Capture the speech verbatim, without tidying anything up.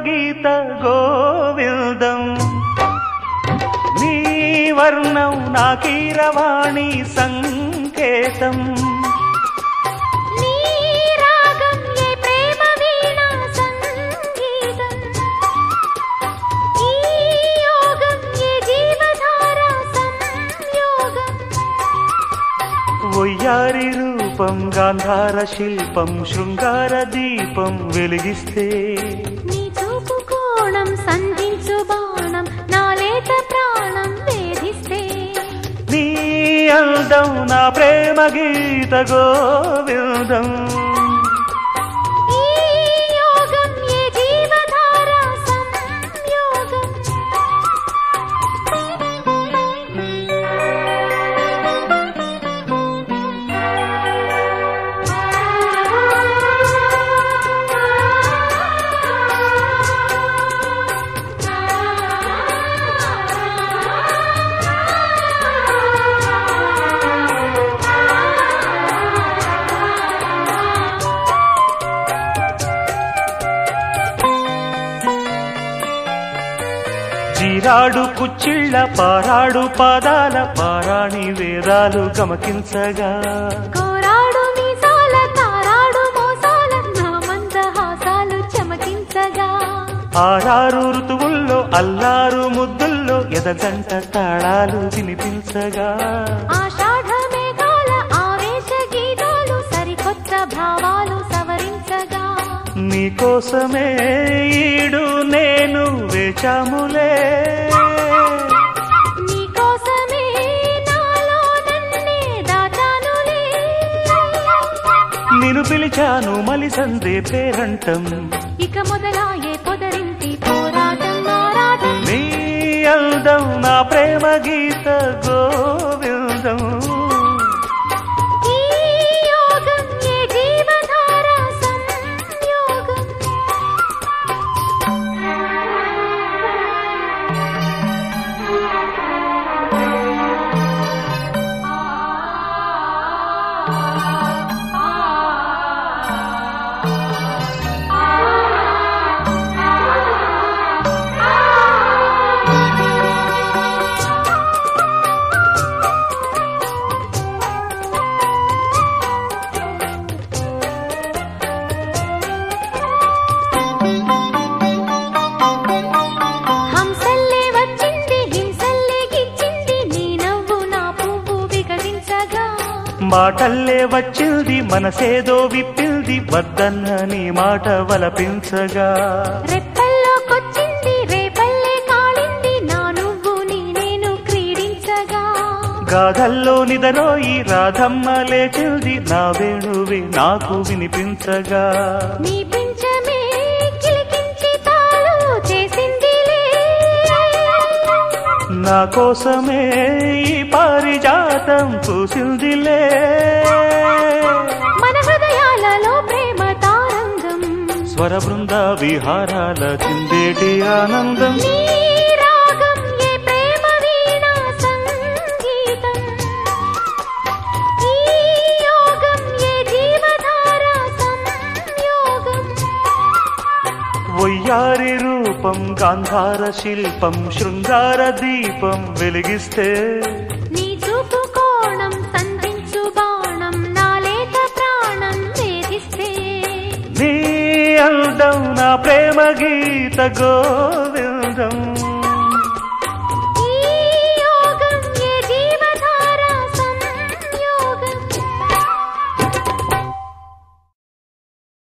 గీత గోవిందం నీ వర్ణం నా కీరవాణి సంకేతం ఒయ్యారి రూపం గాంధార శిల్పం శృంగార దీపం వెలిగిస్తే నీ చూపు కోణం సంధించు బాణం నాలేత ప్రాణం వేధిస్తే నీ అందం నా ప్రేమ గీత గోవిందం చీరాడు కుచ్చిళ్ళ పారాడు పాదాల పారాణి వేదాలు గమకించగా కోరాడు మీసాల తారాడు మోసాల నా మందహాసాలు చమకించగా ఆరారు ఋతువుల్లో అల్లారు ముద్దుల్లో ఎదగంట తాళాలు వినిపించగా ఆషాఢ మేఘాల ఆవేశ గీతాలు సరికొత్త భావాలు సవరించగా నీకోసమే ఈడు నేను వేచాములే నీకోసమే నాలో నన్నే దాచానులే నిన్ను పిలిచాను మలి సందే పేరంటం ఇక మొదలాయే పొదరింటి పోరాటం ఆరాటం నీ అందం నా ప్రేమ గీత గోవిందం మాటల్లే వచ్చింది మనసేదో విప్పింది వద్దన్న నీ మాట వలపించగా రెప్పల్లోకొచ్చింది రేపల్లే కాళింది నా నువ్వు నీ నేను క్రీడించగా గాథల్లో నిదరోయి రాధమ్మ లేచింది నా వేణువి నాకు వినిపించగా నీ పించమే కిలికించి తాళు చేసిందిలే నా కోసమే ఈ పారిజాతం పూసిందిలే మన హృదయాలలో ప్రేమ తారంగం స్వర బృంద విహారాల చిందేటి ఆనందం నీ రాగం ఏ ప్రేమ వీణా సంగీతం ఈ యోగం ఏ జీవధార సంయోగం ఒయ్యారి రూపం గాంధార శిల్పం శృంగార దీపం వెలిగిస్తే నీ చూపు కోణం సంధించు బాణం నాలేత ప్రాణం వేధిస్తే నీ అందం నా ప్రేమ గీత గో